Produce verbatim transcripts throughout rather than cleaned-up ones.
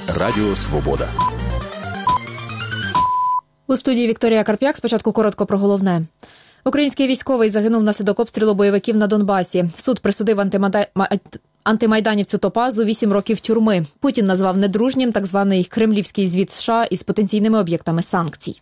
Радіо Свобода. У студії Вікторія Карп'як. Спочатку коротко про головне. Український військовий загинув внаслідок обстрілу бойовиків на Донбасі. Суд присудив антимайда... антимайданівцю Топазу вісім років тюрми. Путін назвав недружнім так званий кремлівський звіт США із потенційними об'єктами санкцій.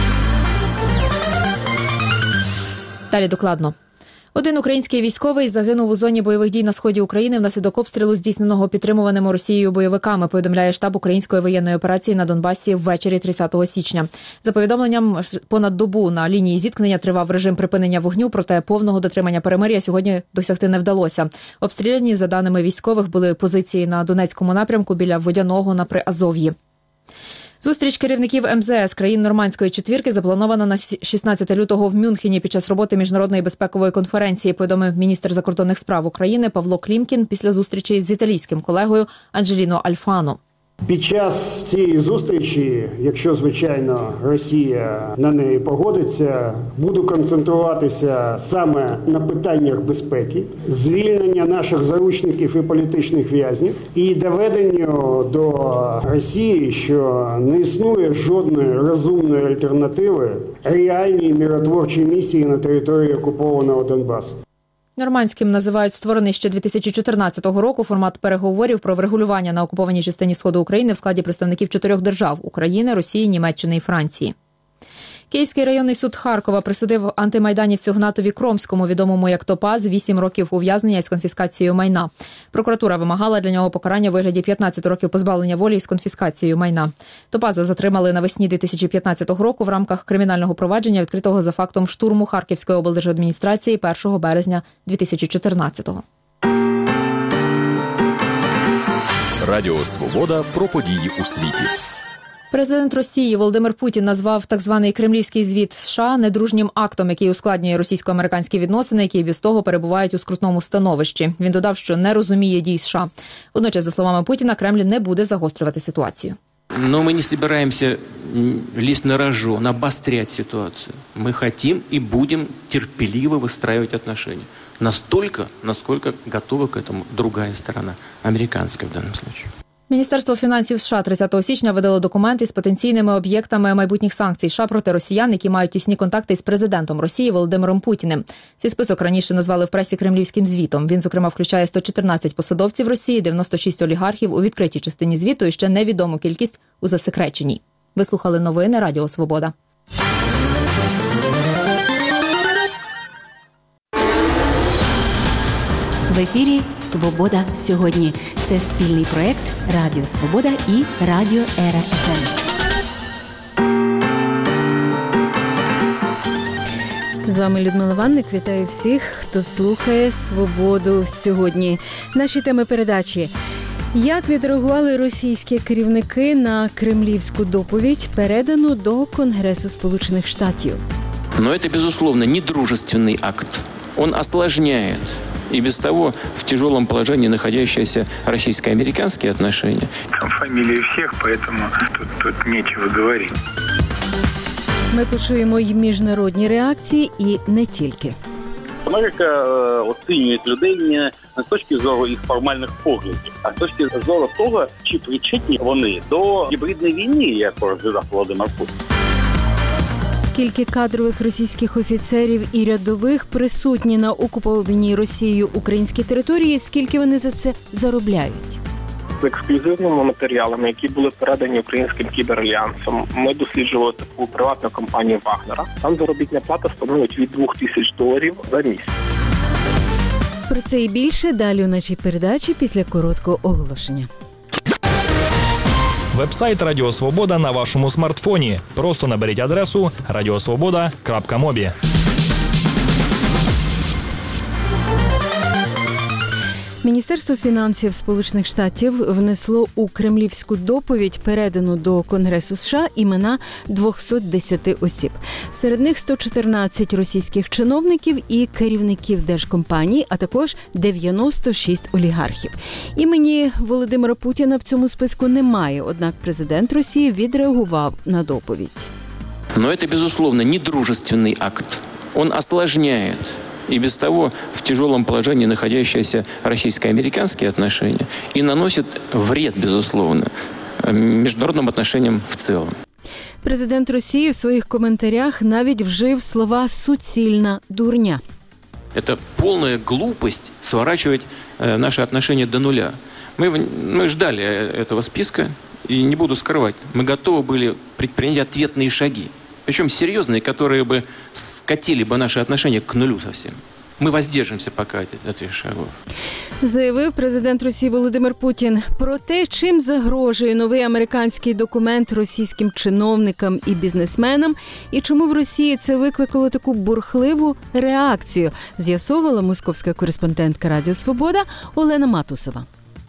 Далі докладно. Один український військовий загинув у зоні бойових дій на сході України внаслідок обстрілу, здійсненого підтримуваними Росією бойовиками, повідомляє штаб української воєнної операції на Донбасі ввечері тридцятого січня. За повідомленням, понад добу на лінії зіткнення тривав режим припинення вогню, проте повного дотримання перемир'я сьогодні досягти не вдалося. Обстріляні, за даними військових, були позиції на Донецькому напрямку біля Водяного на Приазов'ї. Зустріч керівників ем зе ес країн Нормандської четвірки запланована на шістнадцятого лютого в Мюнхені під час роботи міжнародної безпекової конференції, повідомив міністр закордонних справ України Павло Клімкін після зустрічі з італійським колегою Анджеліно Альфано. Під час цієї зустрічі, якщо, звичайно, Росія на неї погодиться, буду концентруватися саме на питаннях безпеки, звільнення наших заручників і політичних в'язнів і доведенню до Росії, що не існує жодної розумної альтернативи реальній миротворчій місії на території окупованого Донбасу. Нормандським називають створений ще дві тисячі чотирнадцятого року формат переговорів про врегулювання на окупованій частині Сходу України в складі представників чотирьох держав – України, Росії, Німеччини і Франції. Київський районний суд Харкова присудив антимайданівцю Гнатові Кромському, відомому як Топаз, вісім років ув'язнення із конфіскацією майна. Прокуратура вимагала для нього покарання у вигляді п'ятнадцяти років позбавлення волі із конфіскацією майна. Топаза затримали навесні дві тисячі п'ятнадцятого року в рамках кримінального провадження, відкритого за фактом штурму Харківської облдержадміністрації першого березня дві тисячі чотирнадцятого. Радіо Свобода про події у світі. Президент Росії Володимир Путін назвав так званий кремлівський звіт США недружнім актом, який ускладнює російсько-американські відносини, які без того перебувають у скрутному становищі. Він додав, що не розуміє дій США. Водночас, за словами Путіна, Кремль не буде загострювати ситуацію. Но мы не собираемся лезть на рожон, обострять ситуацию. Мы хотим и будем терпеливо выстраивать отношения. Настолько, насколько готова к этому другая сторона, американская в данном случае. Міністерство фінансів США тридцятого січня видало документи з потенційними об'єктами майбутніх санкцій США проти росіян, які мають тісні контакти з президентом Росії Володимиром Путіним. Цей список раніше назвали в пресі кремлівським звітом. Він, зокрема, включає сто чотирнадцять посадовців Росії, дев'яносто шість олігархів у відкритій частині звіту і ще невідому кількість у засекреченій. Ви слухали новини Радіо Свобода. В ефірі «Свобода сьогодні». Це спільний проєкт Радіо Свобода і Радіо Ера еф ем. З вами Людмила Ванник. Вітаю всіх, хто слухає «Свободу сьогодні». Наші теми передачі. Як відреагували російські керівники на кремлівську доповідь, передану до Конгресу Сполучених Штатів? Но это, безусловно, недружественный акт. Он осложняет и без того в тяжелом положении находящиеся российско-американские отношения. Там фамилии всех, поэтому тут, тут нечего говорить. Ми почуємо й міжнародні реакції, і не тільки. Америка оцінює людей не з точки зору їх формальних поглядів, а з точки зору того, чи причетні вони до гібридної війни, яку розв'язав Володимир Путін. Скільки кадрових російських офіцерів і рядових присутні на окупованій Росією українській території, скільки вони за це заробляють? З ексклюзивними матеріалами, які були передані українським кіберальянсом, ми досліджували таку приватну компанію Вагнера. Там заробітна плата становить від двох тисяч доларів за місяць. Про це і більше далі у нашій передачі після короткого оголошення. Веб-сайт Радіо Свобода на вашому смартфоні. Просто наберіть адресу радіосвобода крапка мобі. Міністерство фінансів Сполучених Штатів внесло у кремлівську доповідь, передану до Конгресу США, імена двісті десять осіб. Серед них сто чотирнадцять російських чиновників і керівників держкомпаній, а також дев'яносто шість олігархів. Імені Володимира Путіна в цьому списку немає, однак президент Росії відреагував на доповідь. Но это, безусловно, недружественный акт. Он осложняет и без того в тяжелом положении находящиеся российско-американские отношения и наносит вред, безусловно, международным отношениям в целом. Президент Росії в своїх коментарях навіть вжив слова «суцільна дурня». Это полная глупость сворачивать наши отношения до нуля. Мы, мы ждали этого списка, и не буду скрывать, мы готовы были предпринять ответные шаги. Причем серьезные, которые бы скатили бы наши отношения к нулю совсем. Ми воздержимося поки від цих шагів. Заявив президент Росії Володимир Путін про те, чим загрожує новий американський документ російським чиновникам і бізнесменам, і чому в Росії це викликало таку бурхливу реакцію, з'ясовувала московська кореспондентка Радіо Свобода Олена Матусова.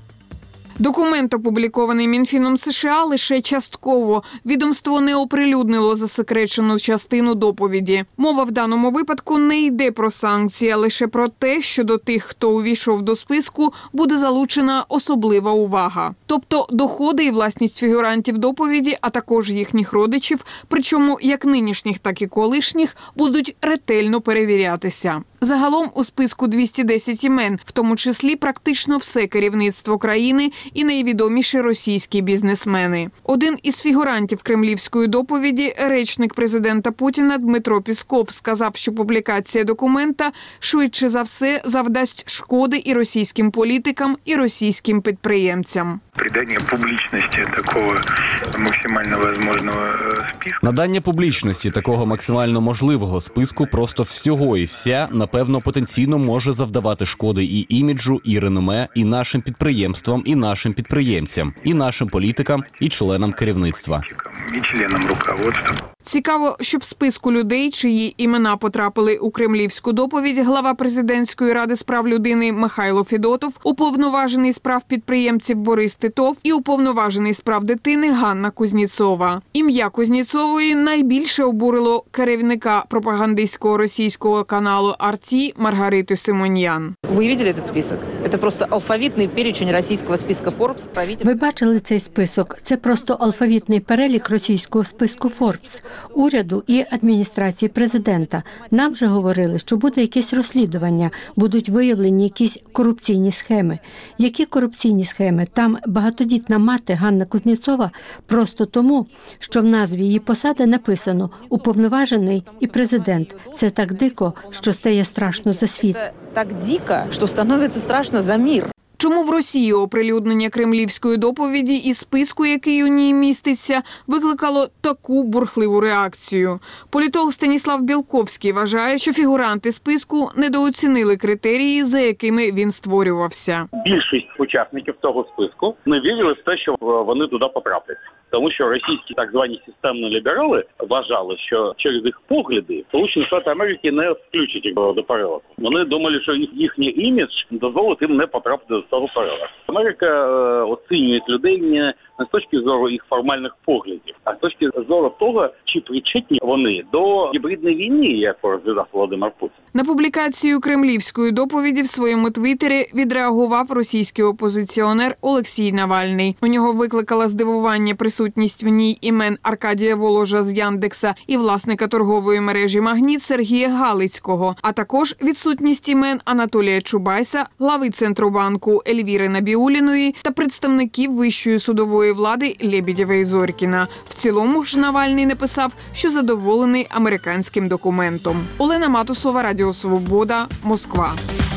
Документ, опублікований Мінфіном США, лише частково. Відомство не оприлюднило засекречену частину доповіді. Мова в даному випадку не йде про санкції, а лише про те, що до тих, хто увійшов до списку, буде залучена особлива увага. Тобто доходи і власність фігурантів доповіді, а також їхніх родичів, причому як нинішніх, так і колишніх, будуть ретельно перевірятися. Загалом у списку двісті десять імен, в тому числі практично все керівництво країни і найвідоміші російські бізнесмени. Один із фігурантів кремлівської доповіді, речник президента Путіна Дмитро Пісков, сказав, що публікація документа швидше за все завдасть шкоди і російським політикам, і російським підприємцям. Придання публічності такого максимально можливого списку. Надання публічності такого максимально можливого списку просто всього і вся, напевно, потенційно може завдавати шкоди і іміджу, і реноме, і нашим підприємствам, і нашим підприємцям, і нашим політикам, і членам керівництва. І членам руководства. Цікаво, що в списку людей, чиї імена потрапили у кремлівську доповідь, глава президентської ради з прав людини Михайло Федотов, уповноважений з прав підприємців Борис Титов і уповноважений з прав дитини Ганна Кузнєцова. Ім'я Кузнєцової найбільше обурило керівника пропагандистського російського каналу «Арті» Маргариту Симоньян. Ви бачили цей список? Це просто алфавітний перечень російського списку Forbes. Ви бачили цей список? Це просто алфавітний перелік російського списку Forbes, уряду і адміністрації президента. Нам вже говорили, що буде якесь розслідування, будуть виявлені якісь корупційні схеми. Які корупційні схеми? Там багатодітна мати Ганна Кузнєцова просто тому, що в назві її посади написано «Уповноважений і президент». Це так дико, що стає страшно за світ. Це так дико, що становиться страшно за мир. Чому в Росії оприлюднення кремлівської доповіді і списку, який у ній міститься, викликало таку бурхливу реакцію? Політолог Станіслав Білковський вважає, що фігуранти списку недооцінили критерії, за якими він створювався. Більшість учасників цього списку не вірили в те, що вони туди потраплять. Тому що російські так звані системні ліберали вважали, що через їх погляди Сполучені Штати Америки не включать їх до переліку. Вони думали, що їхній імідж дозволить їм не потрапити до цього переліку. Америка е, оцінює людей не, не з точки зору їх формальних поглядів, а з точки зору того, чи причетні вони до гібридної війни, як розв'язав Володимир Путін. На публікацію кремлівської доповіді в своєму твіттері відреагував російський опозиціонер Олексій Навальний. У нього викликала здивування присутність в ній імен Аркадія Воложа з Яндекса і власника торгової мережі «Магніт» Сергія Галицького, а також відсутність імен Анатолія Чубайса, глави Центробанку Ельвіри Набіуліної та представників вищої судової влади Лебедєва і Зорькіна. В цілому ж Навальний написав, що задоволений американським документом. Олена Матусова, Радіо Свобода, Москва.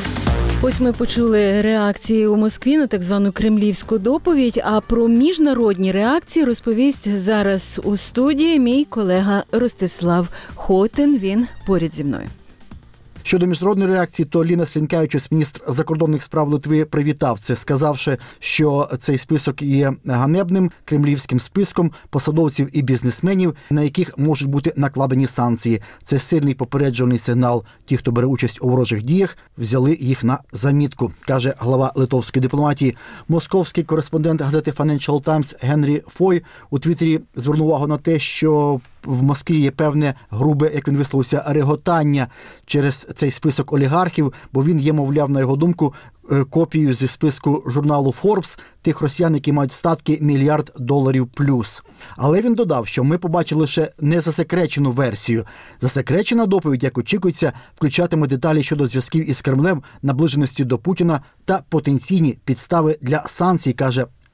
Ось ми почули реакції у Москві на так звану кремлівську доповідь, а про міжнародні реакції розповість зараз у студії мій колега Ростислав Хотин. Він поряд зі мною. Щодо міжнародної реакції, то Лінас Лінкевичус, міністр закордонних справ Литви, привітав це, сказавши, що цей список є ганебним кремлівським списком посадовців і бізнесменів, на яких можуть бути накладені санкції. Це сильний попереджувальний сигнал. Ті, хто бере участь у ворожих діях, взяли їх на замітку, каже глава литовської дипломатії. Московський кореспондент газети Financial Times Генрі Фой у Твіттері звернув увагу на те, що в Москві є певне грубе, як він висловився, реготання через цей список олігархів, бо він є, мовляв, на його думку, копією зі списку журналу Forbes тих росіян, які мають статки мільярд доларів плюс. Але він додав, що ми побачили лише незасекречену версію. Засекречена доповідь, як очікується, включатиме деталі щодо зв'язків із Кремлем, наближеності до Путіна та потенційні підстави для санкцій, каже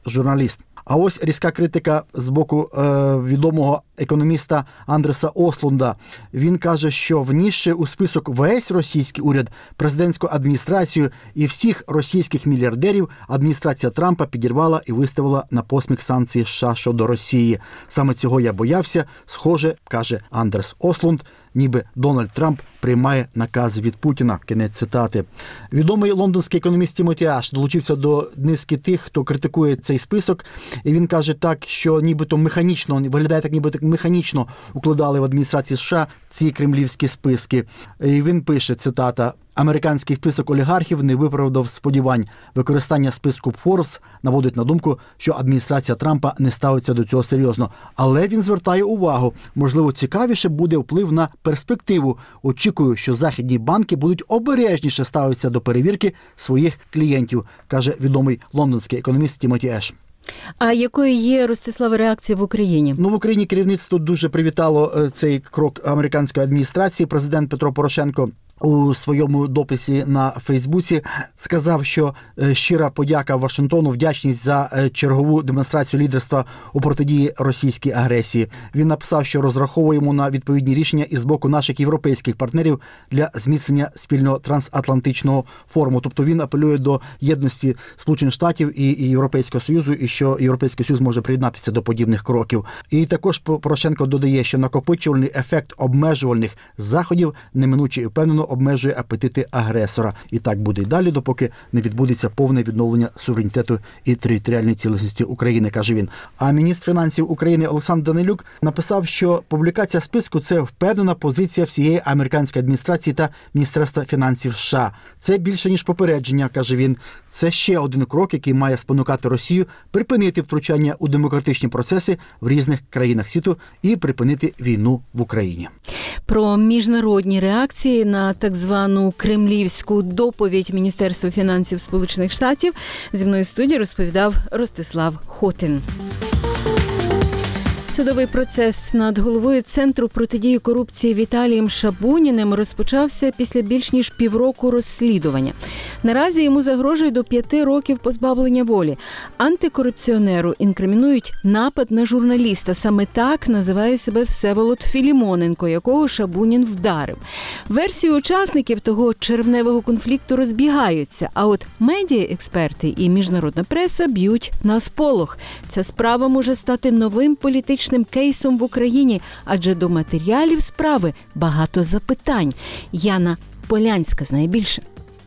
журналіст. А ось різка критика з боку е, відомого економіста Андреса Ослунда. Він каже, що внісши у список весь російський уряд, президентську адміністрацію і всіх російських мільярдерів, адміністрація Трампа підірвала і виставила на посміх санкції США щодо Росії. Саме цього я боявся. Схоже, каже Андрес Ослунд, ніби Дональд Трамп приймає накази від Путіна. Кінець цитати. Відомий лондонський економіст Тімоті Аш долучився до низки тих, хто критикує цей список. І він каже так, що нібито механічно, виглядає так, ніби так механічно укладали в адміністрації США ці кремлівські списки. І він пише, цитата, «Американський список олігархів не виправдав сподівань. Використання списку Forbes наводить на думку, що адміністрація Трампа не ставиться до цього серйозно. Але він звертає увагу, можливо, цікавіше буде вплив на перспективу. Очікую, що західні банки будуть обережніше ставитися до перевірки своїх клієнтів», каже відомий лондонський економіст Тімоті Еш. А якою є, Ростислава, реакція в Україні? Ну, в Україні керівництво дуже привітало цей крок американської адміністрації. Президент Петро Порошенко у своєму дописі на Фейсбуці сказав, що щира подяка Вашингтону, вдячність за чергову демонстрацію лідерства у протидії російській агресії. Він написав, що розраховуємо на відповідні рішення із боку наших європейських партнерів для зміцнення спільного трансатлантичного форуму. Тобто він апелює до єдності Сполучених Штатів і Європейського Союзу, і що Європейський Союз може приєднатися до подібних кроків. І також Порошенко додає, що накопичувальний ефект обмежувальних заходів неминуче і впевнено обмежує апетити агресора. І так буде й далі, допоки не відбудеться повне відновлення суверенітету і територіальної цілісності України, каже він. А міністр фінансів України Олександр Данилюк написав, що публікація списку – це впевнена позиція всієї американської адміністрації та Міністерства фінансів США. Це більше, ніж попередження, каже він. Це ще один крок, який має спонукати Росію припинити втручання у демократичні процеси в різних країнах світу і припинити війну в Україні. Про міжнародні реакції на так звану кремлівську доповідь Міністерства фінансів Сполучених Штатів зі мною в студії розповідав Ростислав Хотин. Судовий процес над головою Центру протидії корупції Віталієм Шабуніним розпочався після більш ніж півроку розслідування. Наразі йому загрожує до п'яти років позбавлення волі. Антикорупціонеру інкримінують напад на журналіста. Саме так називає себе Всеволод Філімоненко, якого Шабунін вдарив. Версії учасників того червневого конфлікту розбігаються, а от медіаексперти і міжнародна преса б'ють на сполох. Ця справа може стати новим політичним кейсом в Україні, адже до матеріалів справи багато запитань. Яна Полянська знає більше.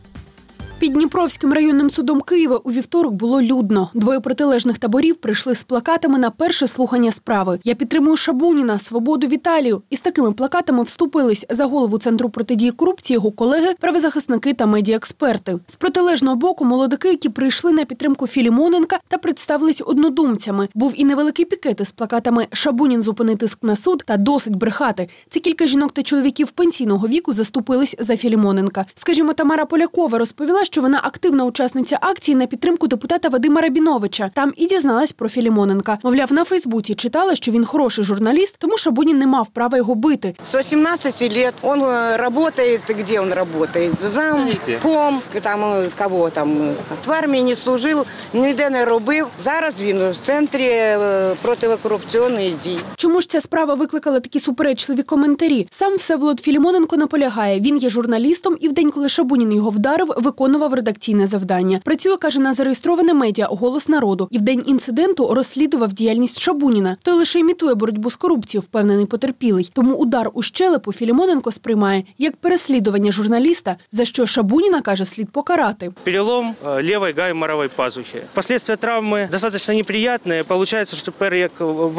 Під Дніпровським районним судом Києва у вівторок було людно. Двоє протилежних таборів прийшли з плакатами на перше слухання справи. «Я підтримую Шабуніна, свободу Віталію». Із такими плакатами вступились за голову Центру протидії корупції його колеги, правозахисники та медіаексперти. З протилежного боку молодики, які прийшли на підтримку Філімоненка та представились однодумцями. Був і невеликий пікет із плакатами «Шабунін зупини тиск на суд» та «Досить брехати». Ці кілька жінок та чоловіків пенсійного віку заступились за Філімоненка. Скажімо, Тамара Полякова розповіла, що вона активна учасниця акції на підтримку депутата Вадима Рабіновича. Там і дізналась про Філімоненка. Мовляв, на Фейсбуці читала, що він хороший журналіст, тому Шабунін не мав права його бити. З вісімнадцяти років він працює, де він працює? Зам, пом, там, кого там, в армії не служив, ніде не робив. Зараз він в Центрі протикорупційної дії. Чому ж ця справа викликала такі суперечливі коментарі? Сам Всеволод Філімоненко наполягає, він є журналістом і в день, коли Шабунін його вдарив, виконував редакційне завдання. Працює, каже, на зареєстроване медіа «Голос народу» і в день інциденту розслідував діяльність Шабуніна. Той лише імітує боротьбу з корупцією, впевнений потерпілий. Тому удар у щелепу Філімоненко сприймає як переслідування журналіста, за що Шабуніна, каже, слід покарати. Перелом лівої гайморової пазухи. Последствия травми достатньо неприємні. Получається, що тепер як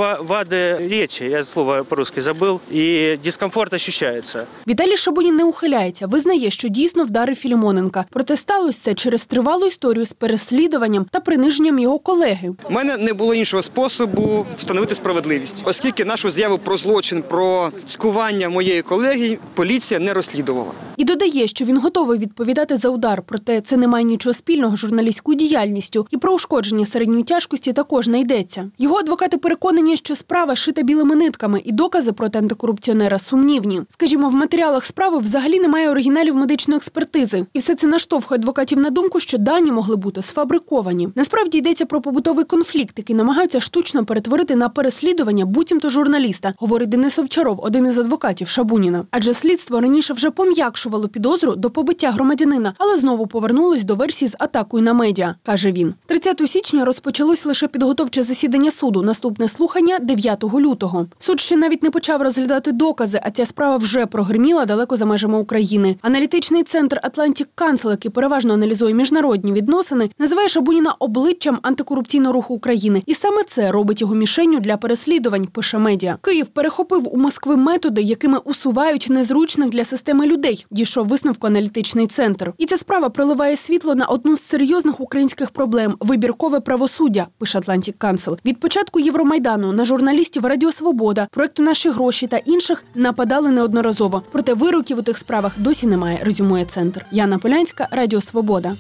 вади речі, я слово по-русски забув, і дискомфорт відчувається. Віталій Шабунін не ухиляється, визнає, що дійсно вдарив Філімоненка. Проте сталося це через тривалу історію з переслідуванням та приниженням його колеги. У мене не було іншого способу встановити справедливість, оскільки нашу заяву про злочин, про цькування моєї колеги поліція не розслідувала. І додає, що він готовий відповідати за удар, проте це не має нічого спільного з журналістською діяльністю. І про ушкодження середньої тяжкості також не йдеться. Його адвокати переконані, що справа шита білими нитками і докази проти антикорупціонера сумнівні. Скажімо, в матеріалах справи взагалі немає оригіналів медичної експертизи. І все це наштовхує штовхує адвокатів на думку, що дані могли бути сфабриковані. Насправді йдеться про побутовий конфлікт, який намагаються штучно перетворити на переслідування буцімто журналіста, говорить Денис Овчаров, один із адвокатів Шабуніна. Адже слідство раніше вже пом'якшувало підозру до побиття громадянина, але знову повернулось до версії з атакою на медіа, каже він. тридцятого січня розпочалось лише підготовче засідання суду, наступне слухання дев'ятого лютого. Суд ще навіть не почав розглядати докази, а ця справа вже прогриміла далеко за межами України. Аналітичний центр Atlantic Council, який переважно аналізує міжнародні відносини, називає Шабуніна обличчям антикорупційного руху України. І саме це робить його мішенню для переслідувань, пише медіа. Київ перехопив у Москви методи, якими усувають незручних для системи людей, дійшов висновку аналітичний центр. І ця справа проливає світло на одну з серйозних українських проблем – вибіркове правосуддя, пише Atlantic Council. Від початку Євромайдану на журналістів Радіо Свобода, проекту «Наші гроші» та інших нападали неодноразово. Проте вироків у тих справах досі немає, резюмує центр. Яна Полянська, Радіо Свобода.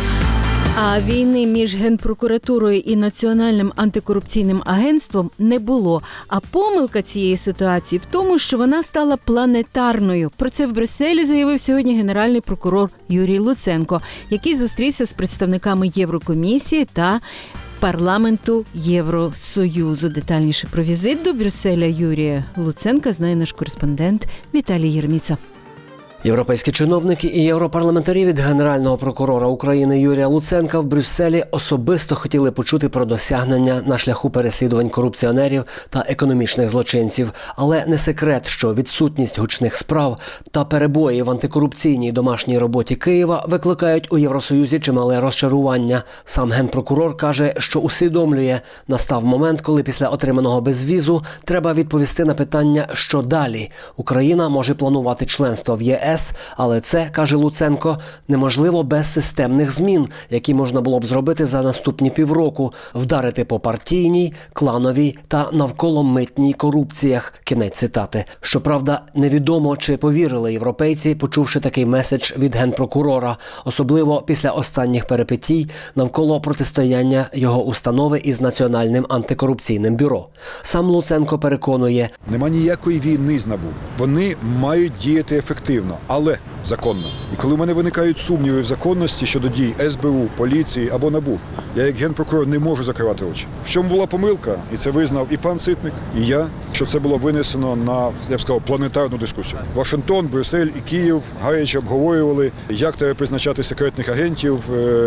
А війни між Генпрокуратурою і Національним антикорупційним агентством не було. А помилка цієї ситуації в тому, що вона стала планетарною. Про це в Брюсселі заявив сьогодні генеральний прокурор Юрій Луценко, який зустрівся з представниками Єврокомісії та парламенту Євросоюзу. Детальніше про візит до Брюсселя Юрія Луценка знає наш кореспондент Віталій Єрміца. Європейські чиновники і європарламентарі від Генерального прокурора України Юрія Луценка в Брюсселі особисто хотіли почути про досягнення на шляху переслідувань корупціонерів та економічних злочинців. Але не секрет, що відсутність гучних справ та перебої в антикорупційній домашній роботі Києва викликають у Євросоюзі чимале розчарування. Сам генпрокурор каже, що усвідомлює, настав момент, коли після отриманого безвізу треба відповісти на питання, що далі. Україна може планувати членство в ЄС, але це, каже Луценко, неможливо без системних змін, які можна було б зробити за наступні півроку, вдарити по партійній, клановій та навколомитній корупціях. Кінець цитати. Щоправда, невідомо, чи повірили європейці, почувши такий меседж від генпрокурора, особливо після останніх перипетій навколо протистояння його установи із Національним антикорупційним бюро. Сам Луценко переконує, нема ніякої війни з НАБУ. Вони мають діяти ефективно, але законно. І коли в мене виникають сумніви в законності щодо дій ес бе у, поліції або НАБУ, я як генпрокурор не можу закривати очі. В чому була помилка, і це визнав і пан Ситник, і я, що це було винесено на, я б сказав, планетарну дискусію. Вашингтон, Брюссель і Київ гаряче обговорювали, як треба призначати секретних агентів,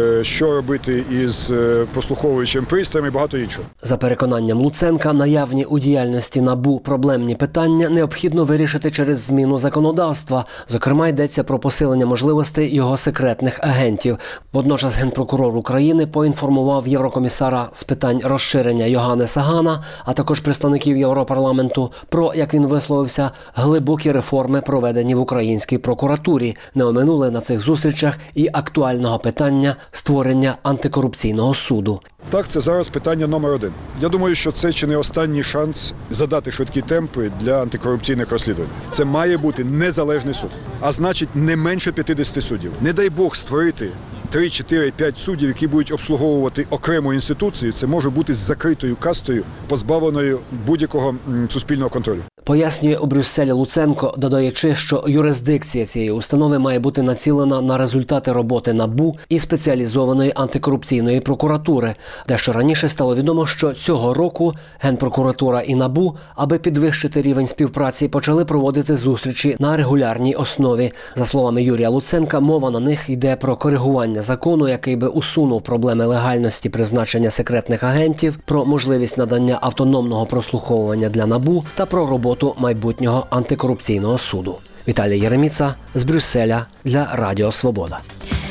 що робити із прослуховуючим пристроєм і багато іншого. За переконанням Луценка, наявні у діяльності НАБУ проблемні питання необхідно вирішити через зміну законодавства. Зокрема, йдеться про посилення можливостей його секретних агентів. Водночас генпрокурор України поінформував єврокомісара з питань розширення Йоганнеса Гана, а також представників Європарламенту про, як він висловився, глибокі реформи, проведені в українській прокуратурі. Не оминули на цих зустрічах і актуального питання створення антикорупційного суду. Так, це зараз питання номер один. Я думаю, що це чи не останній шанс задати швидкі темпи для антикорупційних розслідувань. Це має бути незалежний суд, а значить не менше п'ятдесят суддів. Не дай Бог створити три, чотири, п'ять суддів, які будуть обслуговувати окрему інституцію, це може бути з закритою кастою, позбавленою будь-якого суспільного контролю. Пояснює у Брюсселі Луценко, додаючи, що юрисдикція цієї установи має бути націлена на результати роботи НАБУ і спеціалізованої антикорупційної прокуратури. Дещо раніше стало відомо, що цього року Генпрокуратура і НАБУ, аби підвищити рівень співпраці, почали проводити зустрічі на регулярній основі. За словами Юрія Луценка, мова на них йде про коригування закону, який би усунув проблеми легальності призначення секретних агентів, про можливість надання автономного прослуховування для НАБУ та про роботу майбутнього антикорупційного суду. Віталій Єреміца з Брюсселя для Радіо Свобода.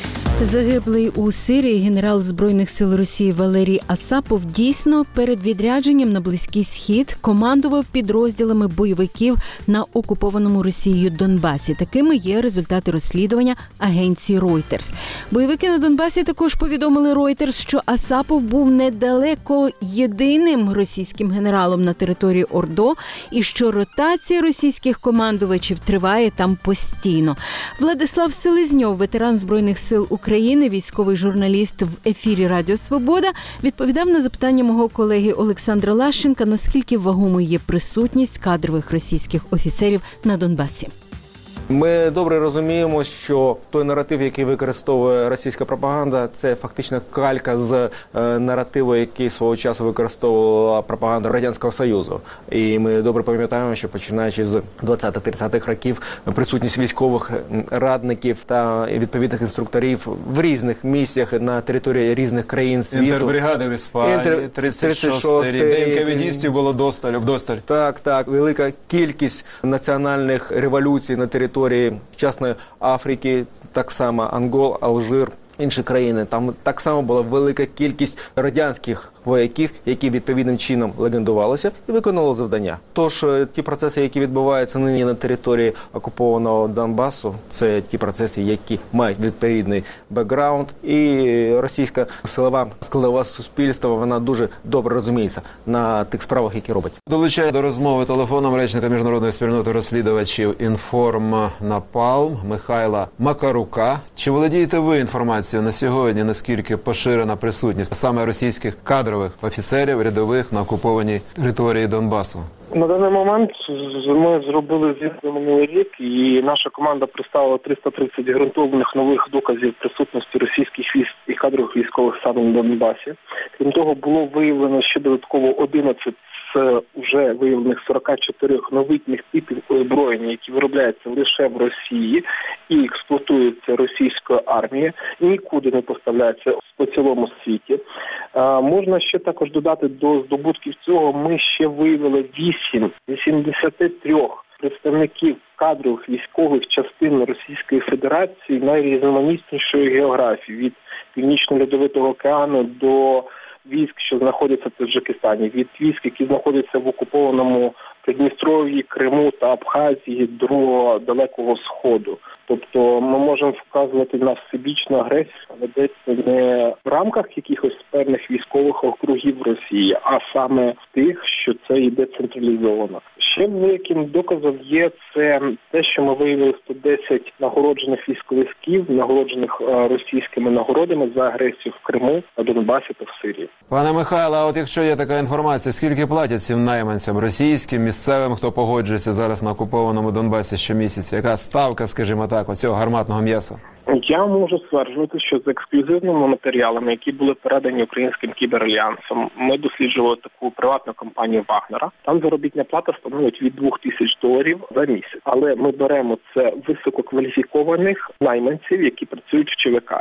Загиблий у Сирії генерал Збройних сил Росії Валерій Асапов дійсно перед відрядженням на Близький Схід командував підрозділами бойовиків на окупованому Росією Донбасі. Такими є результати розслідування агенції Reuters. Бойовики на Донбасі також повідомили Reuters, що Асапов був недалеко єдиним російським генералом на території ОРДО і що ротація російських командувачів триває там постійно. Владислав Селезньов, ветеран Збройних сил України, України, військовий журналіст в ефірі Радіо Свобода, відповідав на запитання мого колеги Олександра Лащенка, наскільки вагомою є присутність кадрових російських офіцерів на Донбасі. Ми добре розуміємо, що той наратив, який використовує російська пропаганда, це фактично калька з е, наративу, який свого часу використовувала пропаганда Радянського Союзу. І ми добре пам'ятаємо, що починаючи з двадцятих-тридцятих років присутність військових радників та відповідних інструкторів в різних місцях на території різних країн світу. Інтербригади в Іспанії, Інтер... тридцять шостий рік, де НКВДістів було досталь, вдосталь. Так, так. Велика кількість національних революцій на території вчасної Африки, так само Ангол, Алжир, інші країни. Там так само була велика кількість радянських вояків, які відповідним чином легендувалися і виконували завдання. Тож ті процеси, які відбуваються нині на території окупованого Донбасу, це ті процеси, які мають відповідний бекграунд, і російська силова складова суспільства, вона дуже добре розуміється на тих справах, які робить. Долучає до розмови телефоном речника міжнародної спільноти розслідувачів «Інформ Напалм» Михайла Макарука. Чи володієте ви інформацією на сьогодні, наскільки поширена присутність саме російських кадрових офіцерів рядових на окупованій території Донбасу? На даний момент ми зробили звіт за минулий рік, і наша команда представила триста тридцять ґрунтованих нових доказів присутності російських військ і кадрових військових саме на Донбасі. Крім того, було виявлено ще додатково одинадцять з вже виявлених сорок чотири новітніх типів озброєння, які виробляються лише в Росії і експлуатуються російською армією, нікуди не поставляються по цілому світі. А, можна ще також додати до здобутків цього, ми ще виявили вісім з вісімдесяти трьох представників кадрових військових частин Російської Федерації найрізноманітнішої географії, від Північно-Льодовитого океану до військ, що знаходяться в Таджикистані, від військ, які знаходяться в окупованому Придністров'ї, Криму та Абхазії до Далекого Сходу. Тобто ми можемо вказувати на всебічну агресію, ведеться не в рамках якихось певних військових округів Росії, а саме тих, що це йде централізовано. Ще великим доказом є це те, що ми виявили сто десять нагороджених військовиків, нагороджених російськими нагородами за агресію в Криму, на Донбасі та в Сирії. Пане Михайло, а от якщо є така інформація, скільки платять цим найманцям російським, місцевим, хто погоджується зараз на окупованому Донбасі щомісяця? Яка ставка, скажімо так, оцього гарматного м'яса? Я можу стверджувати, що з ексклюзивними матеріалами, які були передані українським кіберальянсом, ми досліджували таку приватну компанію Вагнера. Там заробітна плата становить від двох тисяч доларів за місяць. Але ми беремо це висококваліфікованих найманців, які працюють в ЧВК.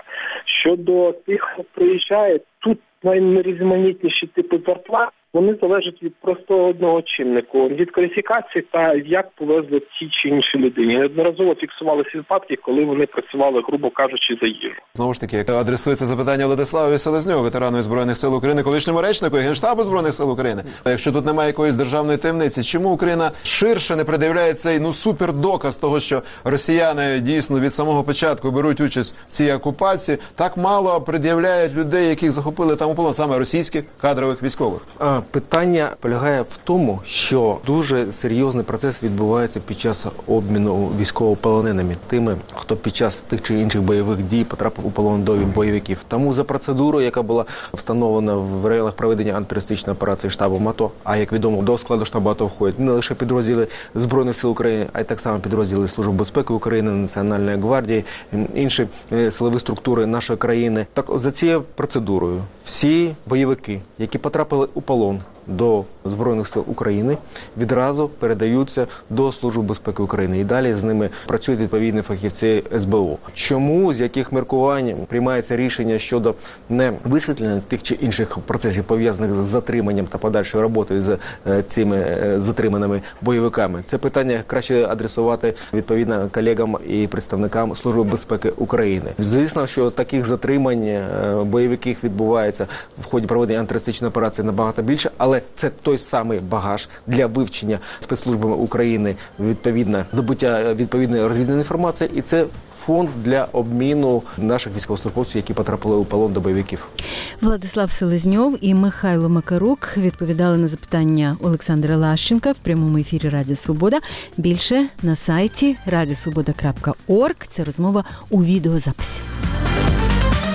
Щодо тих, хто приїжджає, тут найрізноманітніші типи зарплат, вони залежать від просто одного чиннику, від кваліфікації та як повезли ті чи інші людині. Неодноразово фіксувалися випадки, коли вони працювали, грубо кажучи, за їжу. Знову ж таки, адресується запитання Владиславові Селезньову, ветерану Збройних сил України, колишньому речнику і Генштабу Збройних сил України. Якщо тут немає якоїсь державної таємниці, чому Україна ширше не пред'являє цей ну супердоказ того, що росіяни дійсно від самого початку беруть участь в цій окупації, так мало пред'являють людей, яких захопили там у полон, саме російських кадрових військових? А, питання полягає в тому, що дуже серйозний процес відбувається під час обміну військовополоненими, тими, хто під час тих чи інших бойових дій потрапив у полон до бойовиків. Тому за процедурою, яка була встановлена в районах проведення антитерористичної операції штабом АТО, а як відомо, до складу штабу АТО входять не лише підрозділи Збройних сил України, а й так само підрозділи Служби безпеки України, Національної гвардії, інші силові структури нашої країни. Так за цією процедурою всі бойовики, які потрапили у полон до Збройних сил України, відразу передаються до Служби безпеки України. І далі з ними працюють відповідні фахівці ес бе о. Чому, з яких міркувань приймається рішення щодо не висвітлення тих чи інших процесів, пов'язаних з затриманням та подальшою роботою з цими затриманими бойовиками? Це питання краще адресувати відповідно колегам і представникам Служби безпеки України. Звісно, що таких затримань бойовиків відбувається в ході проведення антитерористичної операції набагато більше, але це той самий багаж для вивчення спецслужбами України, відповідно здобуття відповідної розвідувальної інформації, і це фонд для обміну наших військовослужбовців, які потрапили у полон до бойовиків. Владислав Селезньов і Михайло Макарук відповідали на запитання Олександра Лащенка в прямому ефірі Радіо Свобода. Більше на сайті радіосвобода крапка орг. Це розмова у відеозаписі.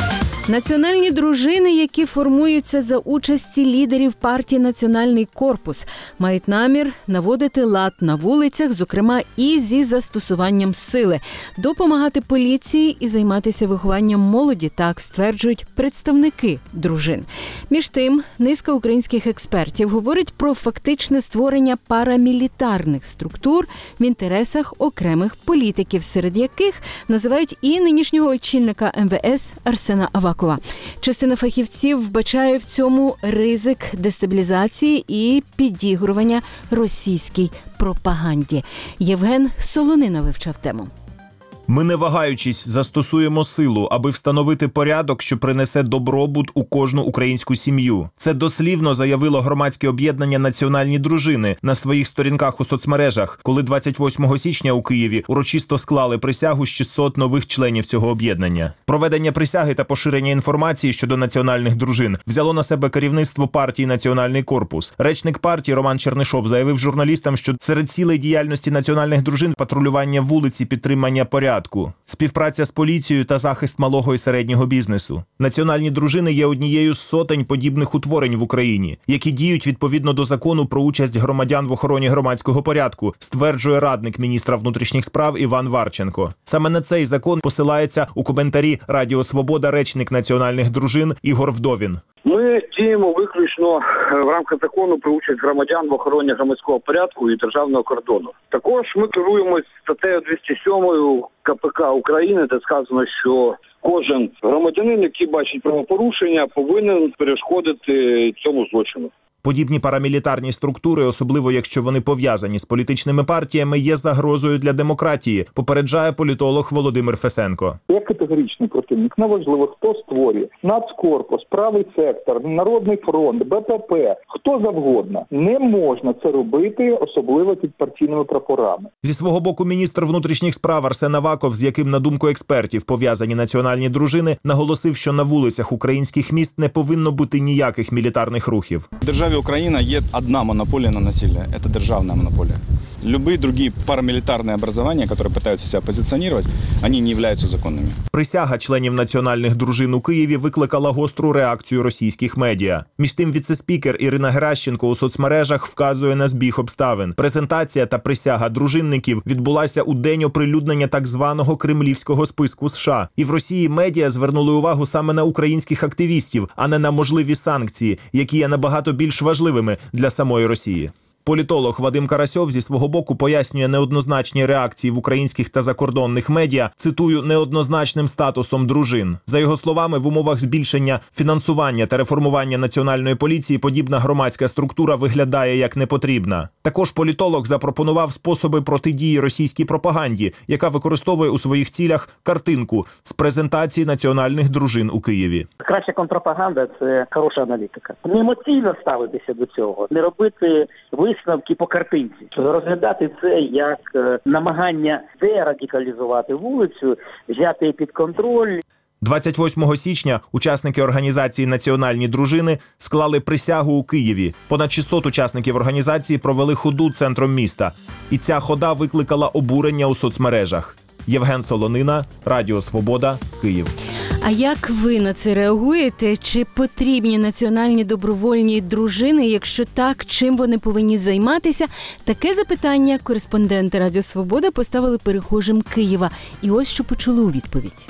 Національні дружини, які формуються за участі лідерів партії «Національний корпус», мають намір наводити лад на вулицях, зокрема і зі застосуванням сили, допомагати поліції і займатися вихованням молоді, так стверджують представники дружин. Між тим, низка українських експертів говорить про фактичне створення парамілітарних структур в інтересах окремих політиків, серед яких називають і нинішнього очільника ем ве ес Арсена Авакова. Частина фахівців вбачає в цьому ризик дестабілізації і підігрування російській пропаганді. Євген Солонина вивчав тему. Ми, не вагаючись, застосуємо силу, аби встановити порядок, що принесе добробут у кожну українську сім'ю. Це дослівно заявило громадське об'єднання «Національні дружини» на своїх сторінках у соцмережах, коли двадцять восьмого січня у Києві урочисто склали присягу шістсот нових членів цього об'єднання. Проведення присяги та поширення інформації щодо національних дружин взяло на себе керівництво партії «Національний корпус». Речник партії Роман Чернишов заявив журналістам, що серед цілей діяльності національних дружин – патрулювання вулиць і підтримання порядку. Співпраця з поліцією та захист малого і середнього бізнесу. Національні дружини є однією з сотень подібних утворень в Україні, які діють відповідно до закону про участь громадян в охороні громадського порядку, стверджує радник міністра внутрішніх справ Іван Варченко. Саме на цей закон посилається у коментарі Радіо Свобода речник національних дружин Ігор Вдовін. Ми діємо виключно в рамках закону про участь громадян в охороні громадського порядку і державного кордону. Також ми керуємось статтею двісті сьомою ка пе ка України, де сказано, що кожен громадянин, який бачить правопорушення, повинен перешкодити цьому злочину. Подібні парамілітарні структури, особливо якщо вони пов'язані з політичними партіями, є загрозою для демократії, попереджає політолог Володимир Фесенко. Я категоричний противник. Неважливо, хто створює. Нацкорпус, Правий сектор, Народний фронт, бе пе пе, хто завгодно. Не можна це робити, особливо під партійними прапорами. Зі свого боку, міністр внутрішніх справ Арсен Аваков, з яким, на думку експертів, пов'язані національні дружини, наголосив, що на вулицях українських міст не повинно бути ніяких мілітарних рухів. В Украина есть одна монополия на насилие. Это державная монополия. Любые другие парамилитарные образования, которые пытаются себя позиционировать, они не являются законными. Присяга членів національних дружин у Києві викликала гостру реакцію російських медіа. Між тим, віце-спікер Ірина Геращенко у соцмережах вказує на збіг обставин. Презентація та присяга дружинників відбулася у день оприлюднення так званого кремлівського списку США. І в Росії медіа звернули увагу саме на українських активістів, а не на можливі санкції, які є набагато більш важливими для самої Росії. Політолог Вадим Карасьов зі свого боку пояснює неоднозначні реакції в українських та закордонних медіа, цитую, неоднозначним статусом дружин. За його словами, в умовах збільшення фінансування та реформування національної поліції подібна громадська структура виглядає як непотрібна. Також політолог запропонував способи протидії російській пропаганді, яка використовує у своїх цілях картинку з презентації національних дружин у Києві. Краща контрпропаганда – це хороша аналітика. Не емоційно ставитися до цього, не робити висновки по картинці. Розглядати це як намагання дерадикалізувати вулицю, взяти під контроль. двадцять восьмого січня учасники організації «Національні дружини» склали присягу у Києві. Понад шістсот учасників організації провели ходу центром міста. І ця хода викликала обурення у соцмережах. Євген Солонина, Радіо Свобода, Київ. А як ви на це реагуєте? Чи потрібні національні добровольні дружини? Якщо так, чим вони повинні займатися? Таке запитання кореспонденти Радіо Свобода поставили перехожим Києва. І ось що почули у відповідь.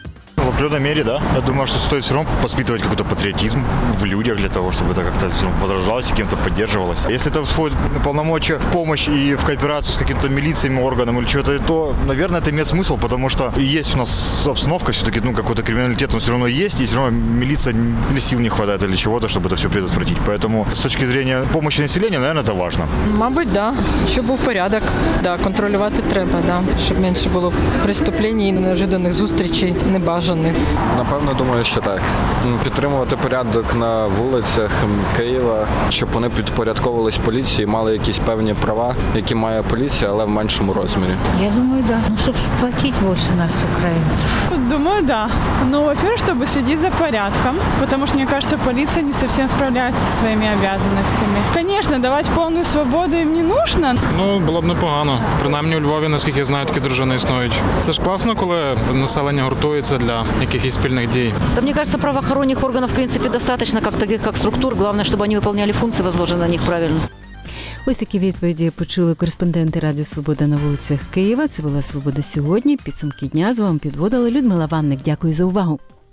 В определенной мере, да. Я думаю, что стоит все равно воспитывать какой-то патриотизм в людях для того, чтобы это как-то все равно возрождалось и кем-то поддерживалось. Если это входит в полномочия, в помощь и в кооперацию с какими-то милициями, органами или что-то, то, наверное, это имеет смысл, потому что есть у нас обстановка, все-таки, ну, какой-то криминалитет, он все равно есть, и все равно милиция или сил не хватает, или чего-то, чтобы это все предотвратить. Поэтому с точки зрения помощи населению, наверное, это важно. Мабуть, да. Щоб був порядок, да, контролювати треба, да. Щоб менше було преступлень і неожиданих зустрічей небажаних. Напевно, думаю, що так. Підтримувати порядок на вулицях Києва, щоб вони підпорядковувались поліції, мали якісь певні права, які має поліція, але в меншому розмірі. Я думаю, да. Ну, щоб сплотити більше нас, українців. Думаю, да. Ну, во-первых, чтобы следить за порядком, потому что, мне кажется, полиция не совсем справляется со своими обязанностями. Конечно, давать повну свободу їм не нужно. Ну, було б непогано. Принаймні у Львові, наскільки я знаю, такі дружини існують. Це ж класно, коли населення гуртується для для якихось спільних дій. Да, мне кажется, правоохранительных органов, в принципе, достаточно, как таких, как структур. Главное, чтобы они выполняли функции, возложенные на них правильно. Ось такі відповіді почули кореспонденти Радіо Свобода на вулицях Києва. Це була «Свобода сьогодні». Підсумки дня з вами підводила Людмила Ванник. Дякую за увагу.